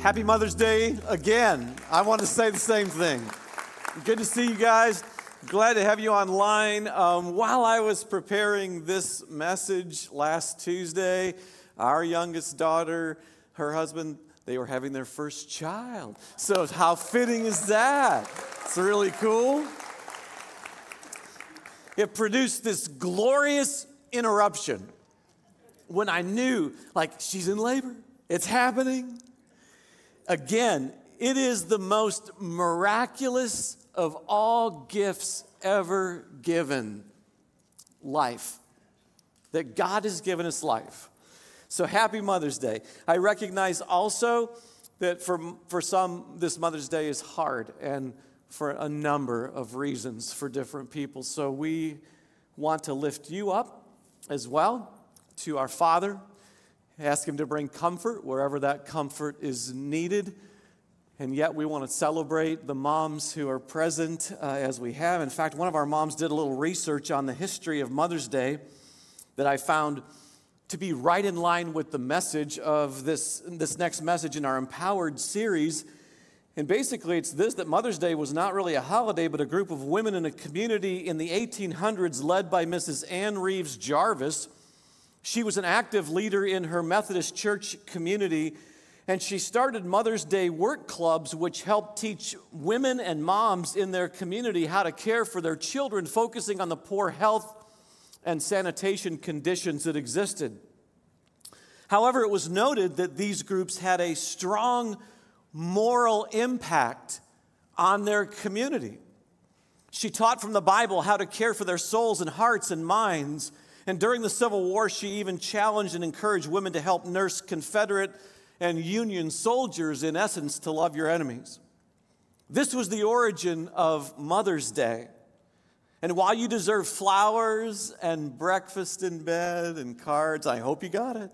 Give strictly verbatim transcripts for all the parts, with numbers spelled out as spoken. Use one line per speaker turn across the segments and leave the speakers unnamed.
Happy Mother's Day again. I want to say the same thing. Good to see you guys. Glad to have you online. Um, while I was preparing this message last Tuesday, our youngest daughter, her husband, they were having their first child. So how fitting is that? It's really cool. It produced this glorious interruption when I knew, like, she's in labor. It's happening. Again, it is the most miraculous of all gifts ever given. Life. That God has given us life. So happy Mother's Day. I recognize also that for, for some, this Mother's Day is hard, and for a number of reasons for different people. So we want to lift you up as well to our Father. Ask Him to bring comfort wherever that comfort is needed. And yet we want to celebrate the moms who are present uh, as we have. In fact, one of our moms did a little research on the history of Mother's Day that I found to be right in line with the message of this, this next message in our Empowered series. And basically it's this, that Mother's Day was not really a holiday, but a group of women in a community in the eighteen hundreds led by Missus Ann Reeves Jarvis. She was an active leader in her Methodist church community, and she started Mother's Day work clubs, which helped teach women and moms in their community how to care for their children, focusing on the poor health and sanitation conditions that existed. However, it was noted that these groups had a strong moral impact on their community. She taught from the Bible how to care for their souls and hearts and minds. And during the Civil War, she even challenged and encouraged women to help nurse Confederate and Union soldiers, in essence, to love your enemies. This was the origin of Mother's Day. And while you deserve flowers and breakfast in bed and cards, I hope you got it.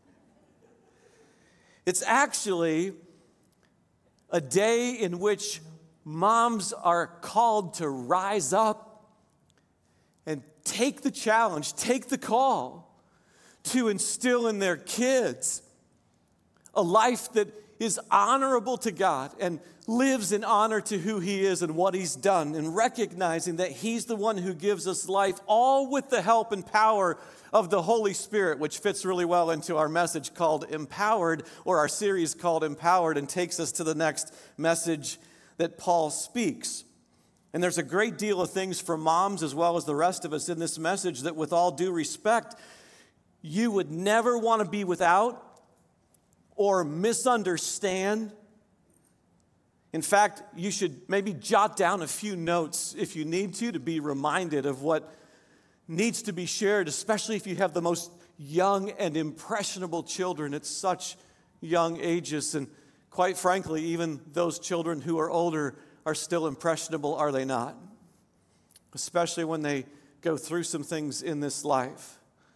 It's actually a day in which moms are called to rise up and take the challenge, take the call to instill in their kids a life that is honorable to God and lives in honor to who He is and what He's done, and recognizing that He's the one who gives us life, all with the help and power of the Holy Spirit, which fits really well into our message called Empowered, or our series called Empowered, and takes us to the next message that Paul speaks. And there's a great deal of things for moms as well as the rest of us in this message that, with all due respect, you would never want to be without or misunderstand. In fact, you should maybe jot down a few notes if you need to, to be reminded of what needs to be shared, especially if you have the most young and impressionable children at such young ages. And quite frankly, even those children who are older are still impressionable, are they not? Especially when they go through some things in this life.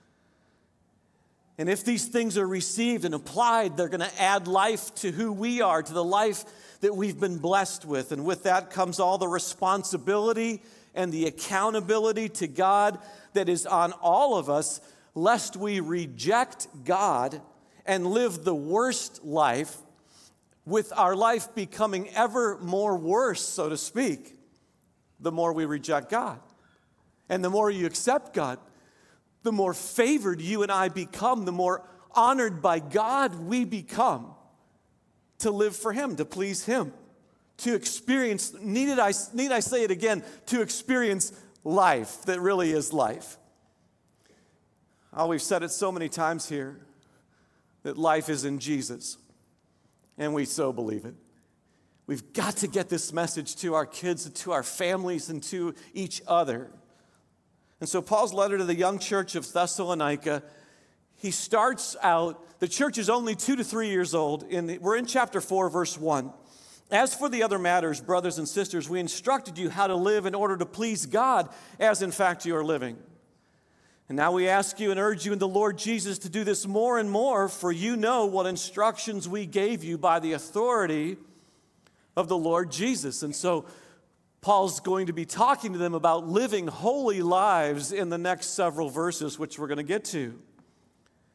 And if these things are received and applied, they're going to add life to who we are, to the life that we've been blessed with. And with that comes all the responsibility and the accountability to God that is on all of us, lest we reject God and live the worst life, with our life becoming ever more worse, so to speak, the more we reject God. And the more you accept God, the more favored you and I become, the more honored by God we become to live for Him, to please Him, to experience, needed I, need I say it again, to experience life that really is life. Oh, we've said it so many times here that life is in Jesus. And we so believe it. We've got to get this message to our kids and to our families and to each other. And so Paul's letter to the young church of Thessalonica, he starts out, the church is only two to three years old. In the, we're in chapter four, verse one. As for the other matters, brothers and sisters, we instructed you how to live in order to please God, as in fact you are living. And now we ask you and urge you in the Lord Jesus to do this more and more, for you know what instructions we gave you by the authority of the Lord Jesus. And so Paul's going to be talking to them about living holy lives in the next several verses, which we're going to get to.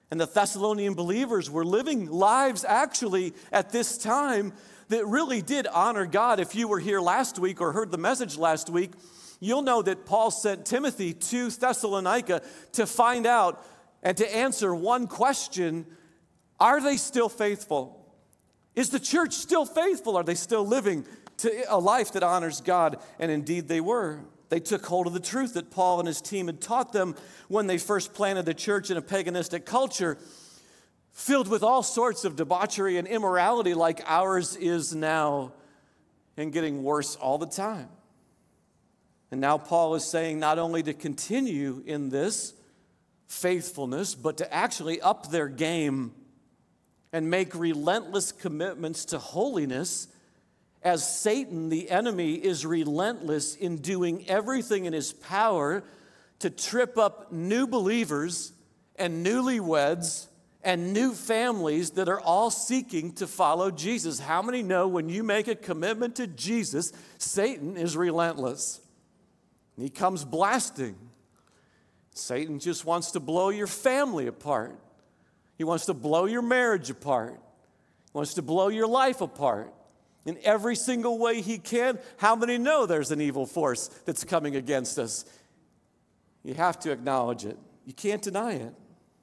And the Thessalonian believers were living lives actually at this time that really did honor God. If you were here last week or heard the message last week, you'll know that Paul sent Timothy to Thessalonica to find out and to answer one question: are they still faithful? Is the church still faithful? Are they still living to a life that honors God? And indeed they were. They took hold of the truth that Paul and his team had taught them when they first planted the church in a paganistic culture filled with all sorts of debauchery and immorality like ours is now, and getting worse all the time. And now Paul is saying not only to continue in this faithfulness, but to actually up their game and make relentless commitments to holiness, as Satan, the enemy, is relentless in doing everything in his power to trip up new believers and newlyweds and new families that are all seeking to follow Jesus. How many know when you make a commitment to Jesus, Satan is relentless? He comes blasting. Satan just wants to blow your family apart. He wants to blow your marriage apart. He wants to blow your life apart. In every single way he can. How many know there's an evil force that's coming against us? You have to acknowledge it. You can't deny it.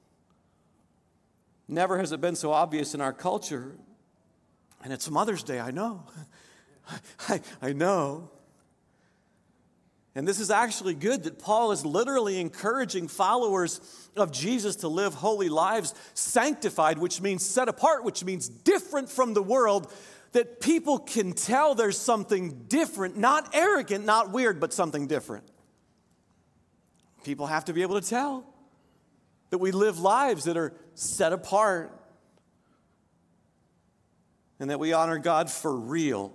Never has it been so obvious in our culture. And it's Mother's Day, I know. I, I know. And this is actually good that Paul is literally encouraging followers of Jesus to live holy lives, sanctified, which means set apart, which means different from the world, that people can tell there's something different, not arrogant, not weird, but something different. People have to be able to tell that we live lives that are set apart and that we honor God for real.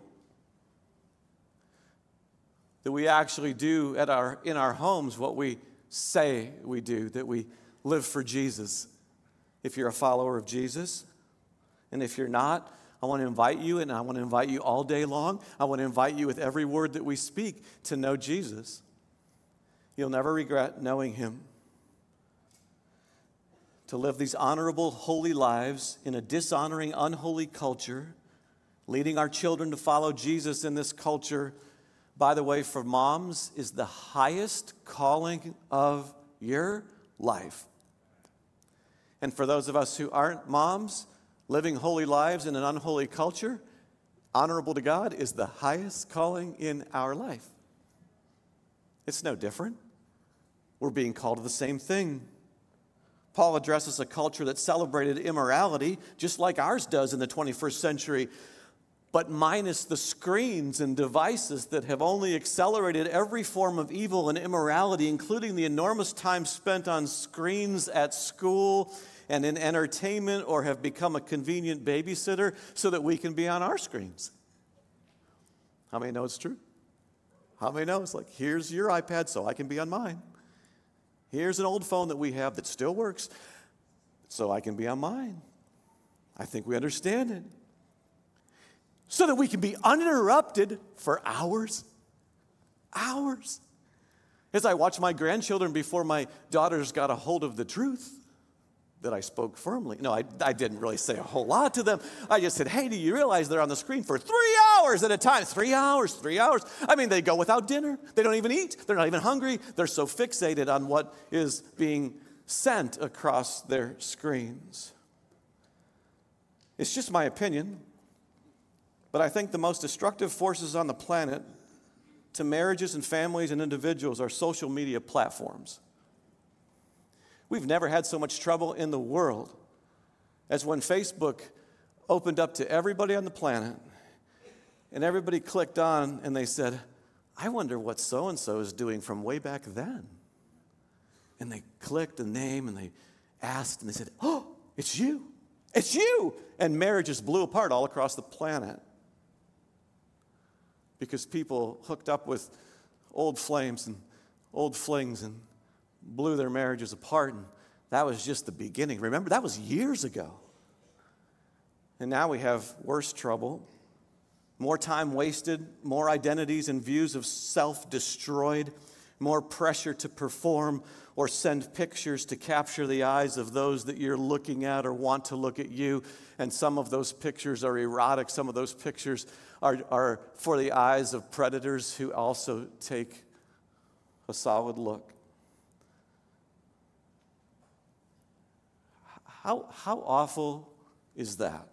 That we actually do at our, in our homes what we say we do, that we live for Jesus. If you're a follower of Jesus, and if you're not, I want to invite you, and I want to invite you all day long. I want to invite you with every word that we speak to know Jesus. You'll never regret knowing him. To live these honorable, holy lives in a dishonoring, unholy culture, leading our children to follow Jesus in this culture, by the way, for moms, is the highest calling of your life. And for those of us who aren't moms, living holy lives in an unholy culture, honorable to God, is the highest calling in our life. It's no different. We're being called to the same thing. Paul addresses a culture that celebrated immorality, just like ours does in the twenty-first century, but minus the screens and devices that have only accelerated every form of evil and immorality, including the enormous time spent on screens at school and in entertainment, or have become a convenient babysitter so that we can be on our screens. How many know it's true? How many know it's like, here's your iPad so I can be on mine. Here's an old phone that we have that still works so I can be on mine. I think we understand it. So that we can be uninterrupted for hours. Hours. As I watch my grandchildren before my daughters got a hold of the truth, that I spoke firmly. No, I, I didn't really say a whole lot to them. I just said, hey, do you realize they're on the screen for three hours at a time? Three hours, three hours. I mean, they go without dinner. They don't even eat. They're not even hungry. They're so fixated on what is being sent across their screens. It's just my opinion, but I think the most destructive forces on the planet to marriages and families and individuals are social media platforms. We've never had so much trouble in the world as when Facebook opened up to everybody on the planet, and everybody clicked on and they said, I wonder what so-and-so is doing from way back then. And they clicked the name and they asked and they said, oh, it's you. It's you. And marriages blew apart all across the planet because people hooked up with old flames and old flings and blew their marriages apart, and that was just the beginning. Remember, that was years ago. And now we have worse trouble, more time wasted, more identities and views of self destroyed, more pressure to perform, or send pictures to capture the eyes of those that you're looking at or want to look at you. And some of those pictures are erotic. Some of those pictures are, are for the eyes of predators who also take a solid look. How, how awful is that?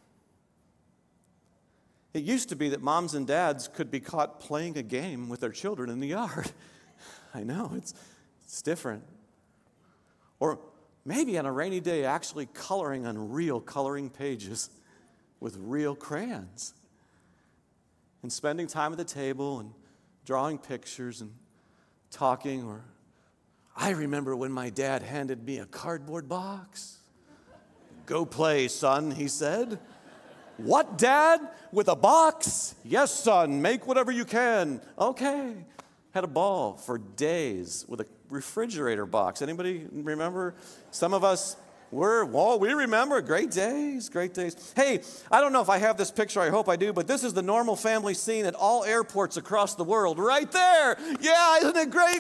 It used to be that moms and dads could be caught playing a game with their children in the yard. I know, it's, it's different. Or maybe on a rainy day, actually coloring on real coloring pages with real crayons. And spending time at the table and drawing pictures and talking. Or I remember when my dad handed me a cardboard box. "Go play, son," he said. "What, Dad? With a box?" "Yes, son, make whatever you can." Okay. Had a ball for days with a refrigerator box. Anybody remember? Some of us were, well, we remember. Great days, great days. Hey, I don't know if I have this picture. I hope I do, but this is the normal family scene at all airports across the world. Right there. Yeah, isn't it great?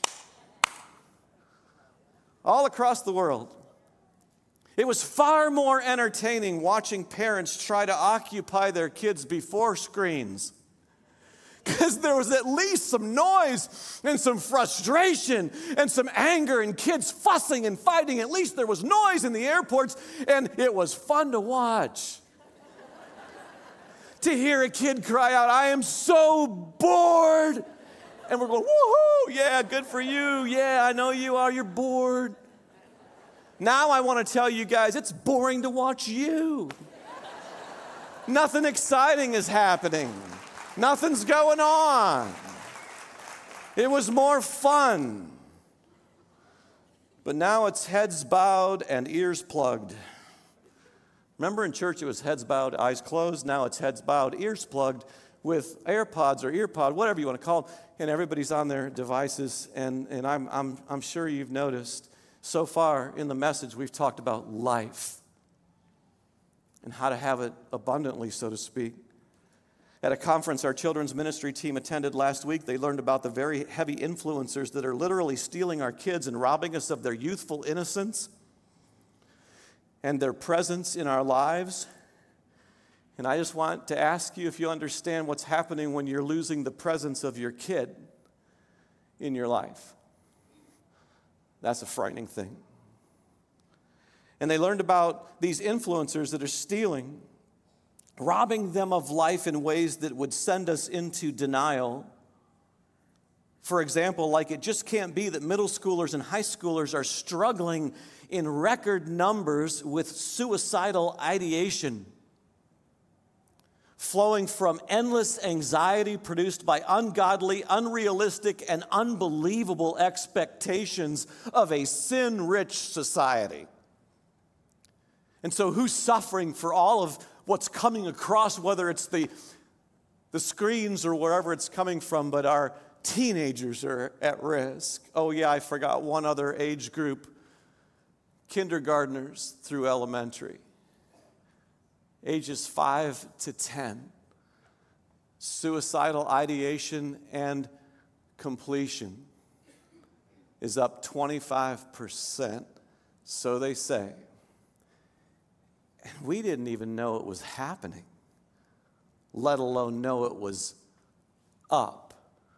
All across the world. It was far more entertaining watching parents try to occupy their kids before screens. Because there was at least some noise and some frustration and some anger and kids fussing and fighting. At least there was noise in the airports, and it was fun to watch. To hear a kid cry out, "I am so bored." And we're going, "Woohoo, yeah, good for you. Yeah, I know you are, you're bored." Now I want to tell you guys, it's boring to watch you. Nothing exciting is happening. Nothing's going on. It was more fun. But now it's heads bowed and ears plugged. Remember in church it was heads bowed, eyes closed. Now it's heads bowed, ears plugged with AirPods or EarPod, whatever you want to call it. And everybody's on their devices. And, and I'm, I'm, I'm sure you've noticed so far in the message, we've talked about life and how to have it abundantly, so to speak. At a conference our children's ministry team attended last week, they learned about the very heavy influencers that are literally stealing our kids and robbing us of their youthful innocence and their presence in our lives. And I just want to ask you if you understand what's happening when you're losing the presence of your kid in your life. That's a frightening thing. And they learned about these influencers that are stealing, robbing them of life in ways that would send us into denial. For example, like it just can't be that middle schoolers and high schoolers are struggling in record numbers with suicidal ideation, flowing from endless anxiety produced by ungodly, unrealistic, and unbelievable expectations of a sin-rich society. And so who's suffering for all of what's coming across, whether it's the, the screens or wherever it's coming from, but our teenagers are at risk. Oh yeah, I forgot one other age group, kindergartners through elementary. Ages five to ten, suicidal ideation and completion is up twenty-five percent, so they say. And we didn't even know it was happening, let alone know it was up.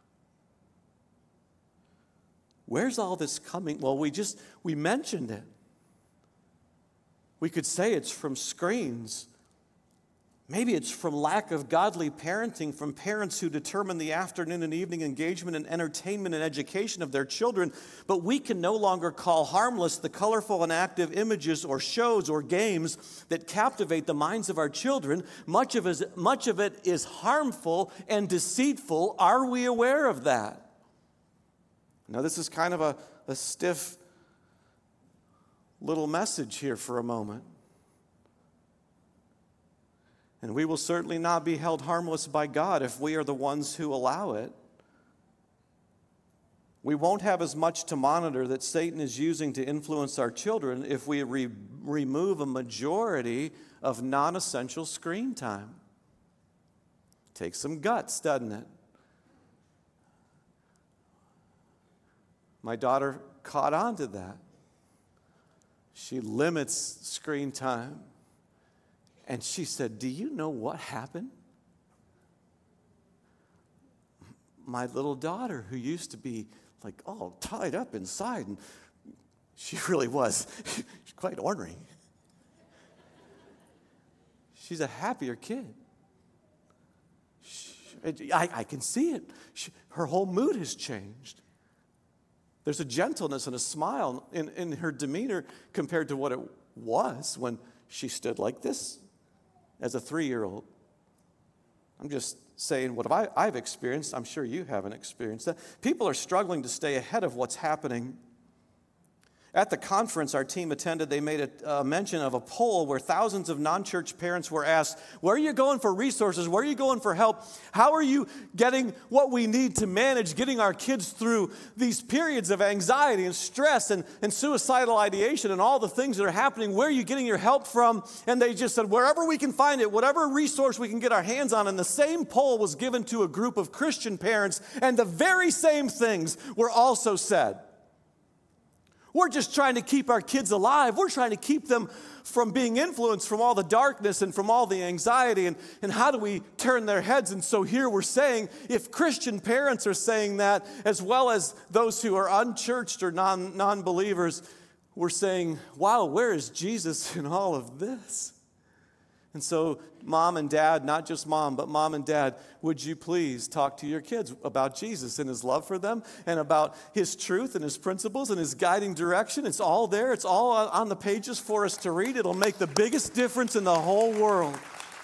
Where's all this coming? Well, we just, we mentioned it. We could say it's from screens. Maybe it's from lack of godly parenting, from parents who determine the afternoon and evening engagement and entertainment and education of their children. But we can no longer call harmless the colorful and active images or shows or games that captivate the minds of our children. Much of it, much of it is harmful and deceitful. Are we aware of that? Now, this is kind of a, a stiff little message here for a moment. And we will certainly not be held harmless by God if we are the ones who allow it. We won't have as much to monitor that Satan is using to influence our children if we re- remove a majority of non-essential screen time. Takes some guts, doesn't it? My daughter caught on to that. She limits screen time. And she said, do you know what happened? My little daughter, who used to be like all tied up inside, and she really was quite ornery. She's a happier kid. She, I, I can see it. She, her whole mood has changed. There's a gentleness and a smile in, in her demeanor compared to what it was when she stood like this as a three-year-old. I'm just saying what I, I've experienced. I'm sure you haven't experienced that. People are struggling to stay ahead of what's happening. At the conference our team attended, they made a, a mention of a poll where thousands of non-church parents were asked, where are you going for resources? Where are you going for help? How are you getting what we need to manage getting our kids through these periods of anxiety and stress and, and suicidal ideation and all the things that are happening? Where are you getting your help from? And they just said, wherever we can find it, whatever resource we can get our hands on. And the same poll was given to a group of Christian parents, and the very same things were also said. We're just trying to keep our kids alive. We're trying to keep them from being influenced from all the darkness and from all the anxiety. And, and how do we turn their heads? And so here we're saying, if Christian parents are saying that, as well as those who are unchurched or non, non-believers, we're saying, wow, where is Jesus in all of this? And so mom and dad, not just mom, but mom and dad, would you please talk to your kids about Jesus and his love for them and about his truth and his principles and his guiding direction? It's all there. It's all on the pages for us to read. It'll make the biggest difference in the whole world.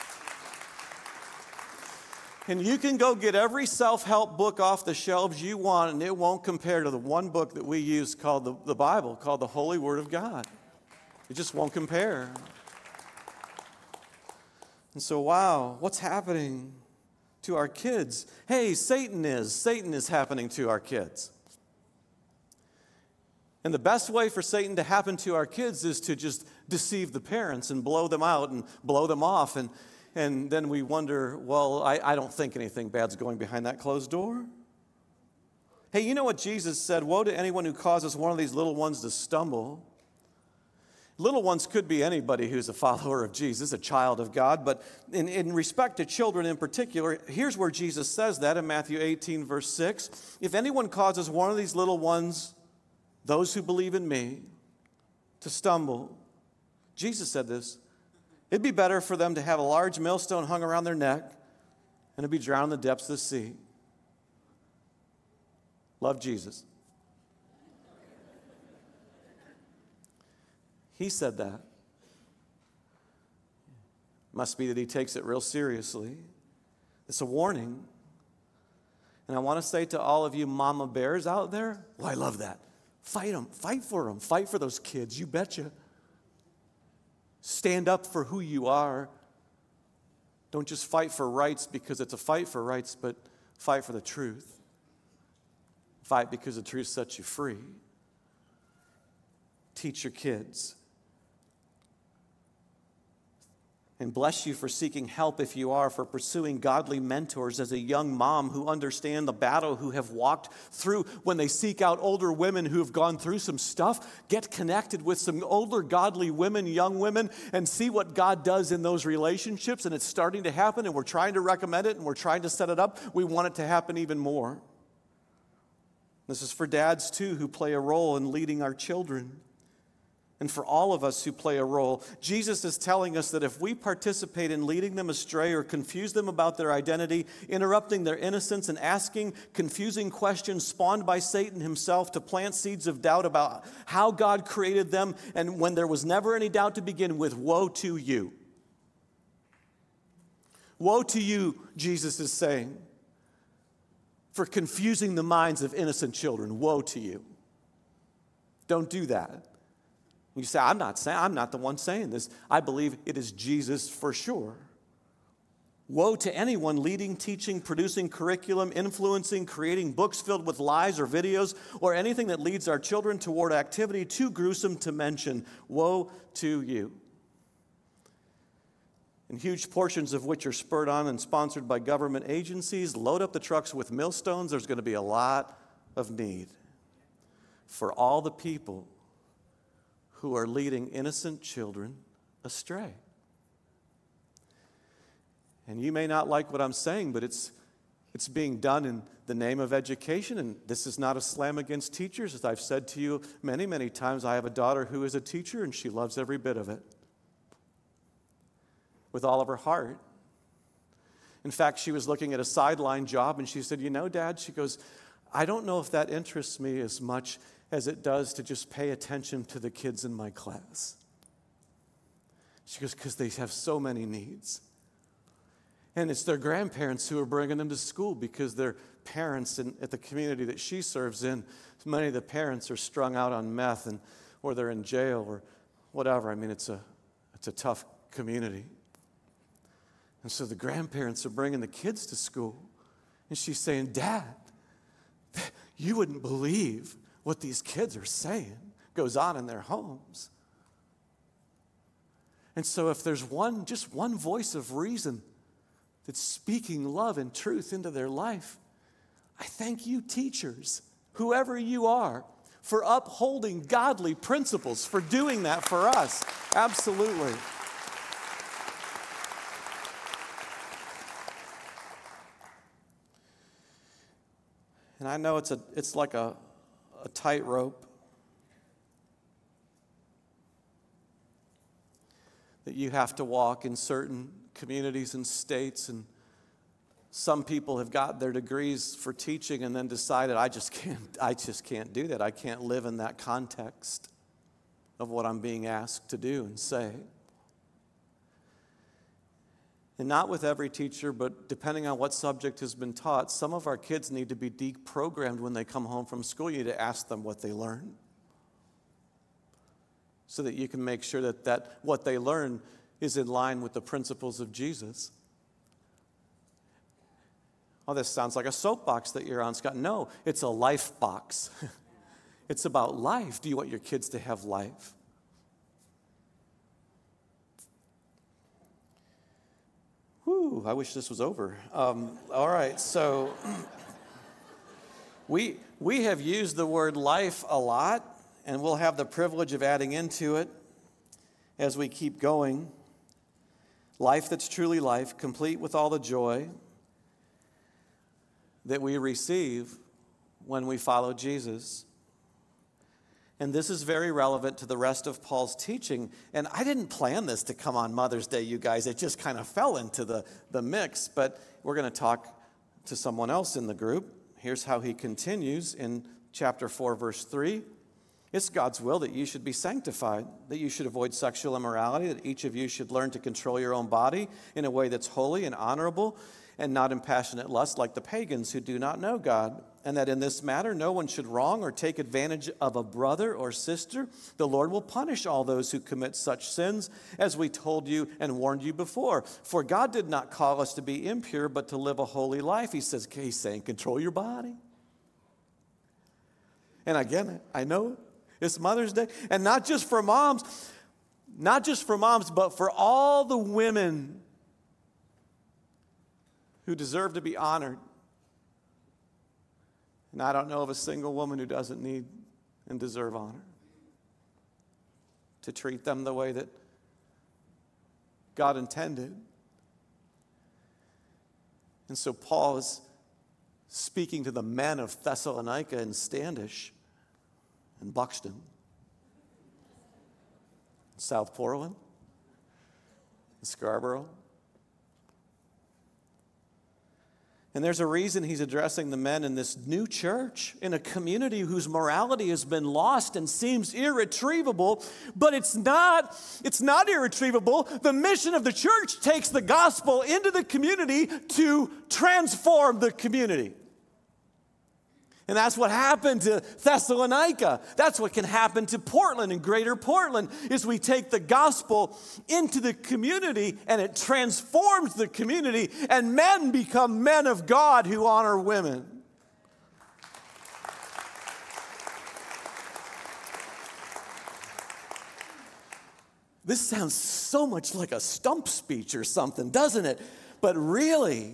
And you can go get every self-help book off the shelves you want, and it won't compare to the one book that we use called the, the Bible, called the Holy Word of God. It just won't compare. And so, wow, what's happening to our kids? Hey, Satan is. Satan is happening to our kids. And the best way for Satan to happen to our kids is to just deceive the parents and blow them out and blow them off. And, and then we wonder, well, I, I don't think anything bad's going behind that closed door. Hey, you know what Jesus said? Woe to anyone who causes one of these little ones to stumble. Little ones could be anybody who's a follower of Jesus, a child of God. But in, in respect to children in particular, here's where Jesus says that in Matthew eighteen, verse six. If anyone causes one of these little ones, those who believe in me, to stumble, Jesus said this, it'd be better for them to have a large millstone hung around their neck and to be drowned in the depths of the sea. Love Jesus. He said that. Must be that he takes it real seriously. It's a warning. And I want to say to all of you mama bears out there, well, I love that. Fight them. Fight for them. Fight for those kids. You betcha. Stand up for who you are. Don't just fight for rights because it's a fight for rights, but fight for the truth. Fight because the truth sets you free. Teach your kids. And bless you for seeking help if you are, for pursuing godly mentors as a young mom who understand the battle, who have walked through. When they seek out older women who have gone through some stuff, get connected with some older godly women, young women, and see what God does in those relationships. And it's starting to happen, and we're trying to recommend it, and we're trying to set it up. We want it to happen even more. This is for dads, too, who play a role in leading our children. And for all of us who play a role, Jesus is telling us that if we participate in leading them astray or confuse them about their identity, interrupting their innocence and asking confusing questions spawned by Satan himself to plant seeds of doubt about how God created them, and when there was never any doubt to begin with, woe to you. Woe to you, Jesus is saying, for confusing the minds of innocent children. Woe to you. Don't do that. You say, I'm not saying, I'm not the one saying this. I believe it is Jesus for sure. Woe to anyone leading, teaching, producing curriculum, influencing, creating books filled with lies or videos, or anything that leads our children toward activity too gruesome to mention. Woe to you. And huge portions of which are spurred on and sponsored by government agencies. Load up the trucks with millstones. There's going to be a lot of need. for all the people who are leading innocent children astray. And you may not like what I'm saying, but it's it's being done in the name of education, and this is not a slam against teachers. As I've said to you many, many times, I have a daughter who is a teacher, and she loves every bit of it with all of her heart. In fact, she was looking at a sideline job, and she said, you know, Dad, she goes, I don't know if that interests me as much as it does to just pay attention to the kids in my class. She goes, because they have so many needs. And it's their grandparents who are bringing them to school because their parents in, at the community that she serves in, many of the parents are strung out on meth and or they're in jail or whatever. I mean, it's a it's a tough community. And so the grandparents are bringing the kids to school. And she's saying, Dad, you wouldn't believe what these kids are saying goes on in their homes. And so if there's one, just one voice of reason that's speaking love and truth into their life, I thank you, teachers, whoever you are, for upholding godly principles, for doing that for us. Absolutely. And I know it's a it's like a, a tightrope that you have to walk in certain communities and states, and some people have got their degrees for teaching and then decided, I just can't, I just can't do that. I can't live in that context of what I'm being asked to do and say. And not with every teacher, but depending on what subject has been taught, some of our kids need to be deprogrammed when they come home from school. You need to ask them what they learned so that you can make sure that, that what they learn is in line with the principles of Jesus. Oh, this sounds like a soapbox that you're on, Scott. No, it's a life box. It's about life. Do you want your kids to have life? Whew, I wish this was over. Um, all right, so we we have used the word life a lot, and we'll have the privilege of adding into it as we keep going. Life that's truly life, complete with all the joy that we receive when we follow Jesus. And this is very relevant to the rest of Paul's teaching. And I didn't plan this to come on Mother's Day, you guys. It just kind of fell into the, the mix. But we're going to talk to someone else in the group. Here's how he continues in chapter four, verse three. It's God's will that you should be sanctified, that you should avoid sexual immorality, that each of you should learn to control your own body in a way that's holy and honorable and not in passionate lust like the pagans who do not know God, and that in this matter no one should wrong or take advantage of a brother or sister. The Lord will punish all those who commit such sins, as we told you and warned you before. For God did not call us to be impure, but to live a holy life. He says, he's saying, control your body. And again, I know it's Mother's Day. And not just for moms, not just for moms, but for all the women who deserve to be honored. And I don't know of a single woman who doesn't need and deserve honor. To treat them the way that God intended. And so Paul is speaking to the men of Thessalonica and Standish and Buxton, South Portland, Scarborough. And there's a reason he's addressing the men in this new church, in a community whose morality has been lost and seems irretrievable, but it's not, it's not irretrievable. The mission of the church takes the gospel into the community to transform the community. And that's what happened to Thessalonica. That's what can happen to Portland and Greater Portland, is we take the gospel into the community and it transforms the community, and men become men of God who honor women. This sounds so much like a stump speech or something, doesn't it? But really,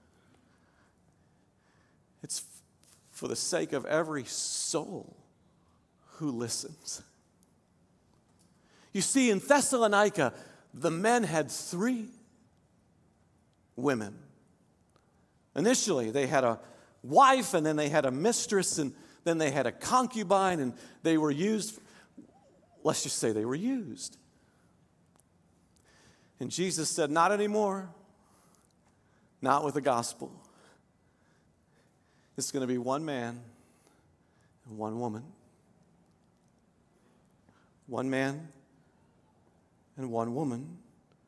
it's for the sake of every soul who listens. You see, in Thessalonica, the men had three women. Initially, they had a wife, and then they had a mistress, and then they had a concubine, and they were used. Let's just say they were used. And Jesus said, not anymore. Not with the gospel. It's going to be one man and one woman. One man and one woman.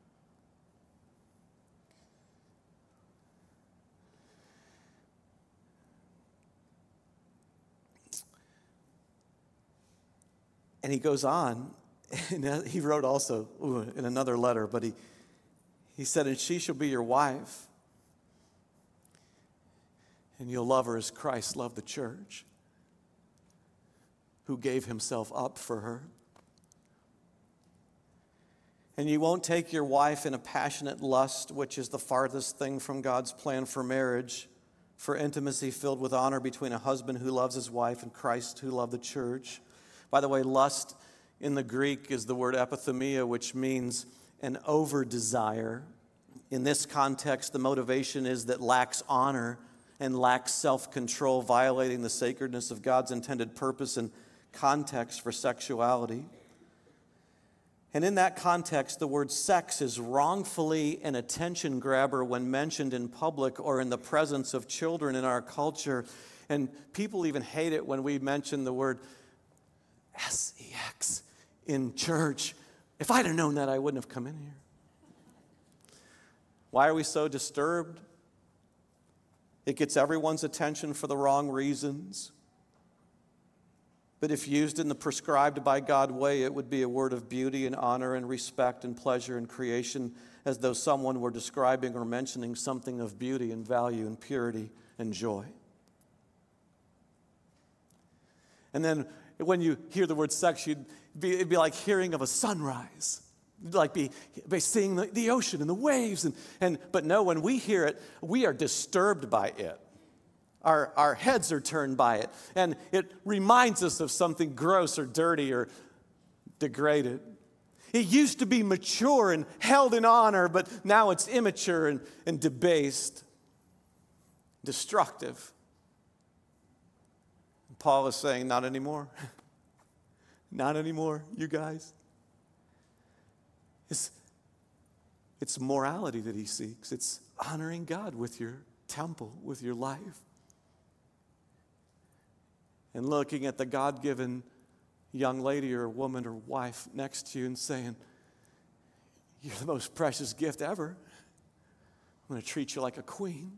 And he goes on, and he wrote also ooh, in another letter, but he, he said, and she shall be your wife, and you'll love her as Christ loved the church, who gave himself up for her. And you won't take your wife in a passionate lust, which is the farthest thing from God's plan for marriage, for intimacy filled with honor between a husband who loves his wife and Christ who loved the church. By the way, lust in the Greek is the word epithumia, which means an over-desire. In this context, the motivation is that lacks honor and lacks self-control, violating the sacredness of God's intended purpose and context for sexuality. And in that context, the word sex is wrongfully an attention grabber when mentioned in public or in the presence of children in our culture. And people even hate it when we mention the word S E X in church. If I'd have known that, I wouldn't have come in here. Why are we so disturbed? It gets everyone's attention for the wrong reasons. But if used in the prescribed by God way, it would be a word of beauty and honor and respect and pleasure and creation, as though someone were describing or mentioning something of beauty and value and purity and joy. And then when you hear the word sex, you'd be, it'd be like hearing of a sunrise. It'd like be, be seeing the, the ocean and the waves. And, and, but no, when we hear it, we are disturbed by it. Our, our heads are turned by it. And it reminds us of something gross or dirty or degraded. It used to be mature and held in honor, but now it's immature and, and debased, destructive. Paul is saying, not anymore. Not anymore, you guys. It's, it's morality that he seeks. It's honoring God with your temple, with your life. And looking at the God-given young lady or woman or wife next to you and saying, you're the most precious gift ever. I'm going to treat you like a queen.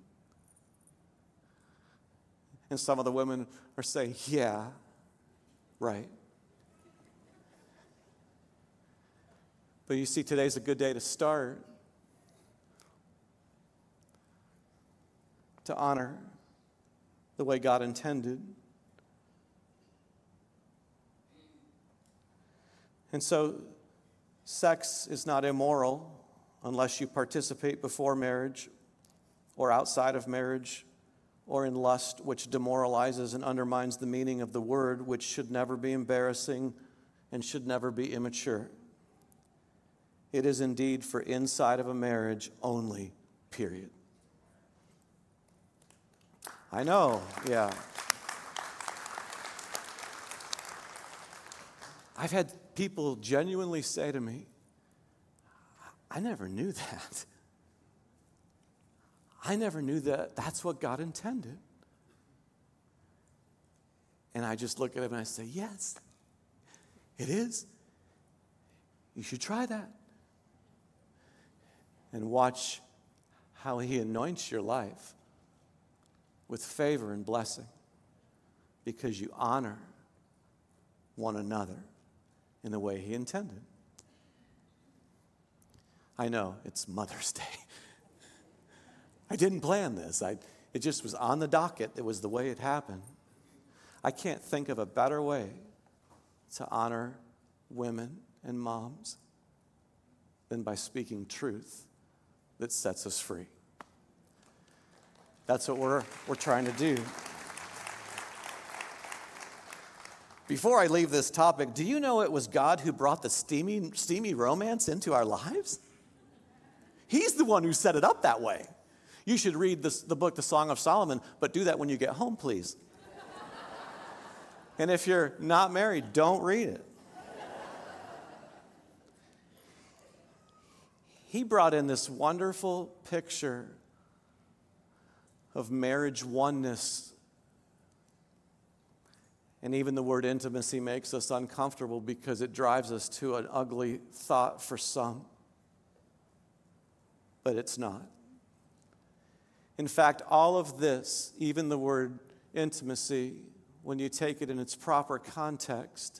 And some of the women are saying, yeah, right. But you see, today's a good day to start. To honor the way God intended. And so, sex is not immoral unless you participate before marriage or outside of marriage, or in lust, which demoralizes and undermines the meaning of the word, which should never be embarrassing and should never be immature. It is indeed for inside of a marriage only, period. I know, yeah. I've had people genuinely say to me, I never knew that. I never knew that that's what God intended. And I just look at him and I say, yes, it is. You should try that. And watch how he anoints your life with favor and blessing because you honor one another in the way he intended. I know, it's Mother's Day. I didn't plan this. I, it just was on the docket. It was the way it happened. I can't think of a better way to honor women and moms than by speaking truth that sets us free. That's what we're, we're trying to do. Before I leave this topic, do you know it was God who brought the steamy, steamy romance into our lives? He's the one who set it up that way. You should read this, the book, The Song of Solomon, but do that when you get home, please. And if you're not married, don't read it. He brought in this wonderful picture of marriage oneness. And even the word intimacy makes us uncomfortable because it drives us to an ugly thought for some. But it's not. In fact, all of this, even the word intimacy, when you take it in its proper context,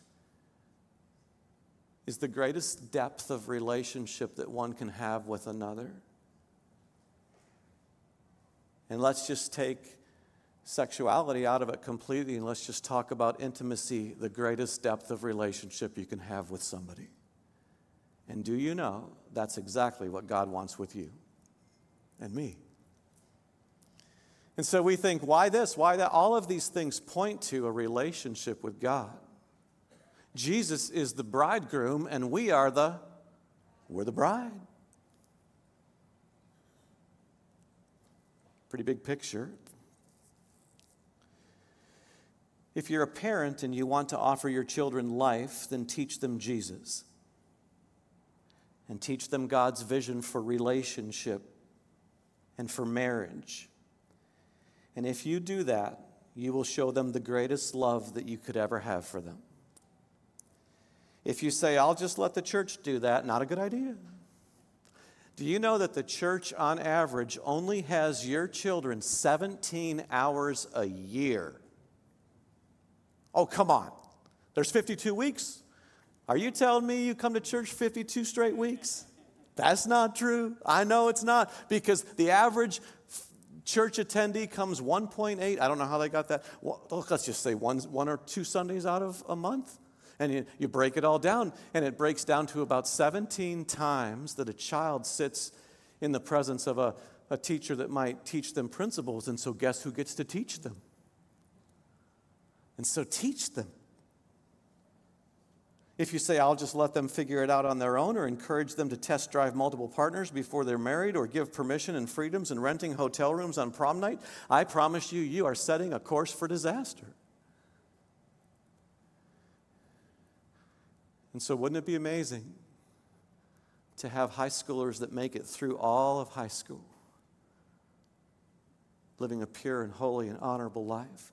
is the greatest depth of relationship that one can have with another. And let's just take sexuality out of it completely, and let's just talk about intimacy, the greatest depth of relationship you can have with somebody. And do you know that's exactly what God wants with you and me? And so we think, why this? Why that? All of these things point to a relationship with God. Jesus is the bridegroom, and we are the, we're the bride. Pretty big picture. If you're a parent and you want to offer your children life, then teach them Jesus. And teach them God's vision for relationship and for marriage. And if you do that, you will show them the greatest love that you could ever have for them. If you say, I'll just let the church do that, not a good idea. Do you know that the church, on average, only has your children seventeen hours a year? Oh, come on. There's fifty-two weeks. Are you telling me you come to church fifty-two straight weeks? That's not true. I know it's not, because the average church attendee comes one point eight. I don't know how they got that. Well, let's just say one, one or two Sundays out of a month. And you, you break it all down, and it breaks down to about seventeen times that a child sits in the presence of a, a teacher that might teach them principles. And so guess who gets to teach them? And so teach them. If you say, I'll just let them figure it out on their own, or encourage them to test drive multiple partners before they're married, or give permission and freedoms and renting hotel rooms on prom night, I promise you, you are setting a course for disaster. And so wouldn't it be amazing to have high schoolers that make it through all of high school, living a pure and holy and honorable life?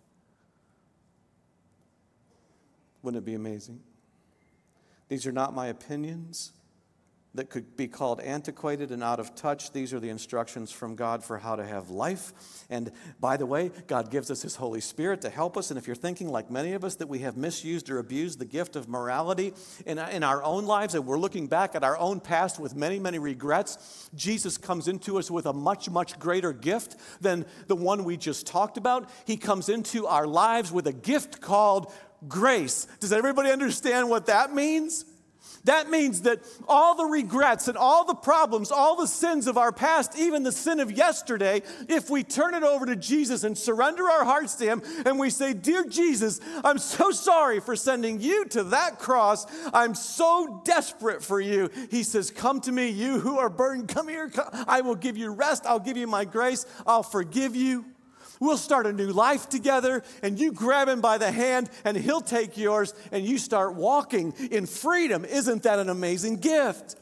Wouldn't it be amazing? These are not my opinions that could be called antiquated and out of touch. These are the instructions from God for how to have life. And by the way, God gives us His Holy Spirit to help us. And if you're thinking, like many of us, that we have misused or abused the gift of morality in, in our own lives, and we're looking back at our own past with many, many regrets, Jesus comes into us with a much, much greater gift than the one we just talked about. He comes into our lives with a gift called grace. Does everybody understand what that means? That means that all the regrets and all the problems, all the sins of our past, even the sin of yesterday, if we turn it over to Jesus and surrender our hearts to Him, and we say, Dear Jesus, I'm so sorry for sending you to that cross. I'm so desperate for you. He says, come to me, you who are burdened. Come here. Come. I will give you rest. I'll give you my grace. I'll forgive you. We'll start a new life together, and you grab Him by the hand, and He'll take yours, and you start walking in freedom. Isn't that an amazing gift?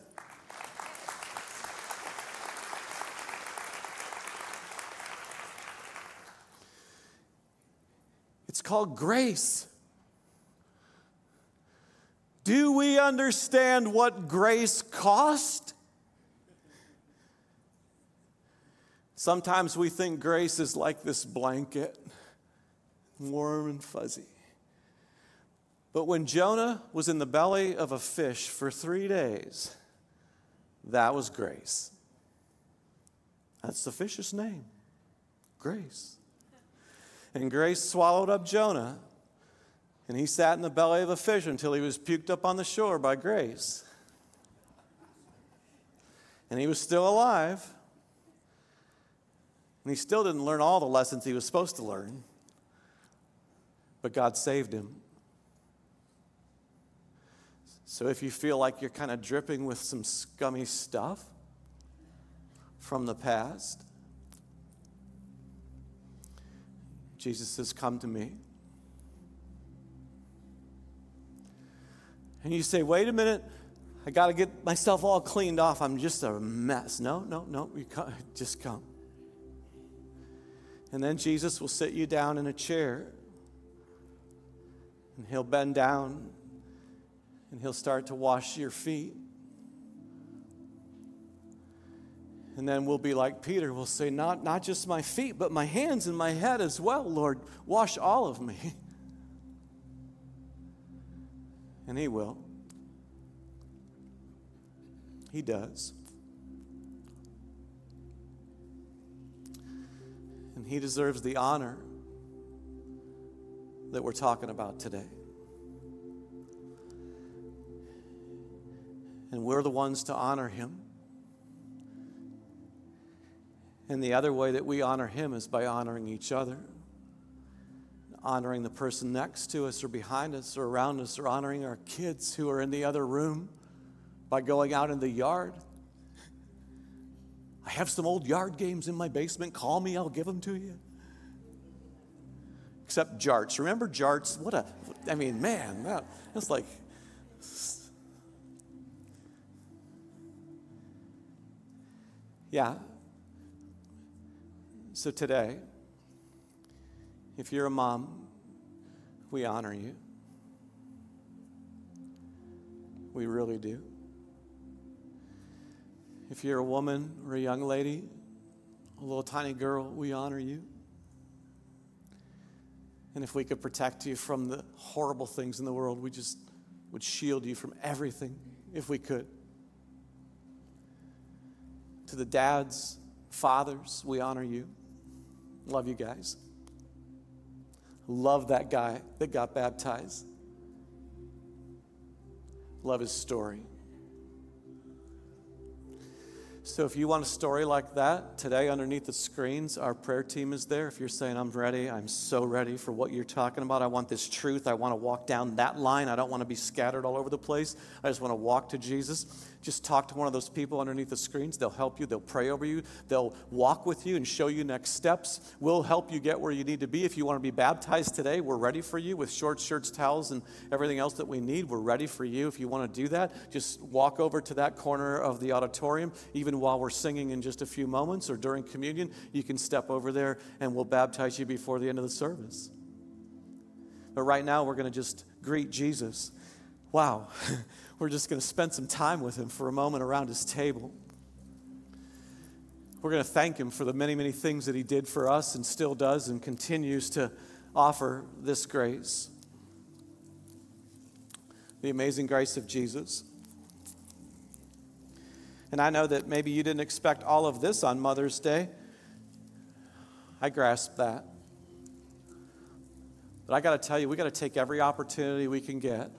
It's called grace. Do we understand what grace cost? Sometimes we think grace is like this blanket, warm and fuzzy. But when Jonah was in the belly of a fish for three days, that was grace. That's the fish's name, Grace. And Grace swallowed up Jonah, and he sat in the belly of a fish until he was puked up on the shore by Grace. And he was still alive. And he still didn't learn all the lessons he was supposed to learn. But God saved him. So if you feel like you're kind of dripping with some scummy stuff from the past, Jesus says, come to me. And you say, wait a minute, I got to get myself all cleaned off. I'm just a mess. No, no, no, you come, just come. And then Jesus will sit you down in a chair, and he'll bend down, and he'll start to wash your feet. And then we'll be like Peter. We'll say, not, not just my feet, but my hands and my head as well, Lord. Wash all of me. And he will. He does. And he deserves the honor that we're talking about today. And we're the ones to honor him. And the other way that we honor him is by honoring each other. Honoring the person next to us or behind us or around us, or honoring our kids who are in the other room by going out in the yard. I have some old yard games in my basement. Call me, I'll give them to you. Except jarts. Remember jarts? What a, I mean, man, that, that's like... Yeah. So today, if you're a mom, we honor you. We really do. If you're a woman or a young lady, a little tiny girl, we honor you. And if we could protect you from the horrible things in the world, we just would shield you from everything if we could. To the dads, fathers, we honor you. Love you guys. Love that guy that got baptized. Love his story. So if you want a story like that, today underneath the screens, our prayer team is there. If you're saying, I'm ready, I'm so ready for what you're talking about. I want this truth. I want to walk down that line. I don't want to be scattered all over the place. I just want to walk to Jesus. Just talk to one of those people underneath the screens. They'll help you. They'll pray over you. They'll walk with you and show you next steps. We'll help you get where you need to be. If you want to be baptized today, we're ready for you with short shirts, towels, and everything else that we need. We're ready for you. If you want to do that, just walk over to that corner of the auditorium. Even while we're singing in just a few moments or during communion, you can step over there and we'll baptize you before the end of the service. But right now, we're going to just greet Jesus. Wow. We're just going to spend some time with him for a moment around his table. We're going to thank him for the many, many things that he did for us and still does and continues to offer this grace. The amazing grace of Jesus. And I know that maybe you didn't expect all of this on Mother's Day. I grasp that. But I got to tell you, we got to take every opportunity we can get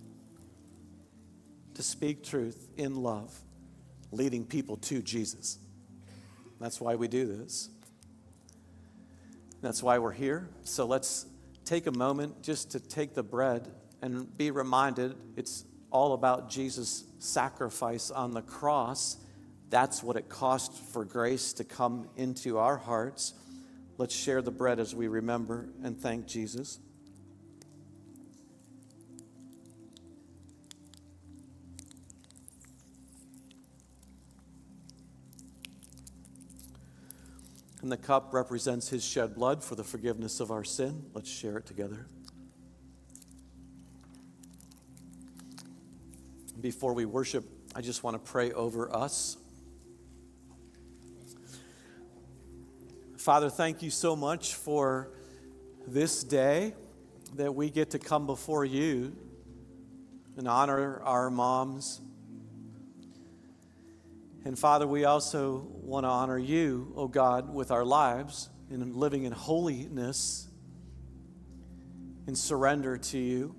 to speak truth in love, leading people to Jesus. That's why we do this. That's why we're here. So let's take a moment just to take the bread and be reminded it's all about Jesus' sacrifice on the cross. That's what it cost for grace to come into our hearts. Let's share the bread as we remember and thank Jesus. And the cup represents his shed blood for the forgiveness of our sin. Let's share it together. Before we worship, I just want to pray over us. Father, thank you so much for this day that we get to come before you and honor our moms. And Father, we also want to honor you, oh God, with our lives in living in holiness, in surrender to you.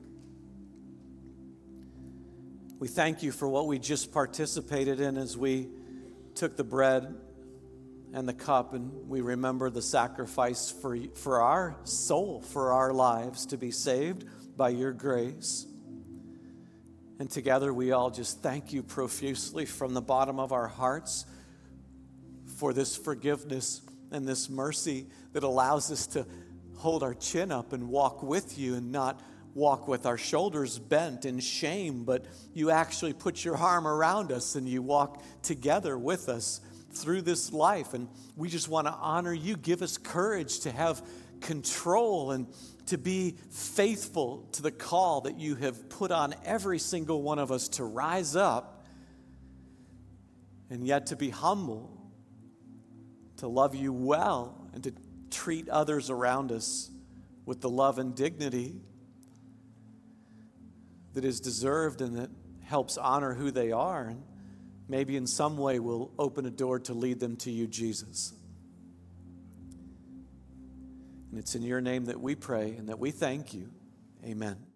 We thank you for what we just participated in as we took the bread and the cup, and we remember the sacrifice for, for our soul, for our lives to be saved by your grace. And together we all just thank you profusely from the bottom of our hearts for this forgiveness and this mercy that allows us to hold our chin up and walk with you and not walk with our shoulders bent in shame, but you actually put your arm around us and you walk together with us through this life. And we just want to honor you. Give us courage to have control and to be faithful to the call that you have put on every single one of us to rise up and yet to be humble, to love you well, and to treat others around us with the love and dignity that is deserved and that helps honor who they are, and maybe in some way will open a door to lead them to you, Jesus. And it's in your name that we pray and that we thank you. Amen.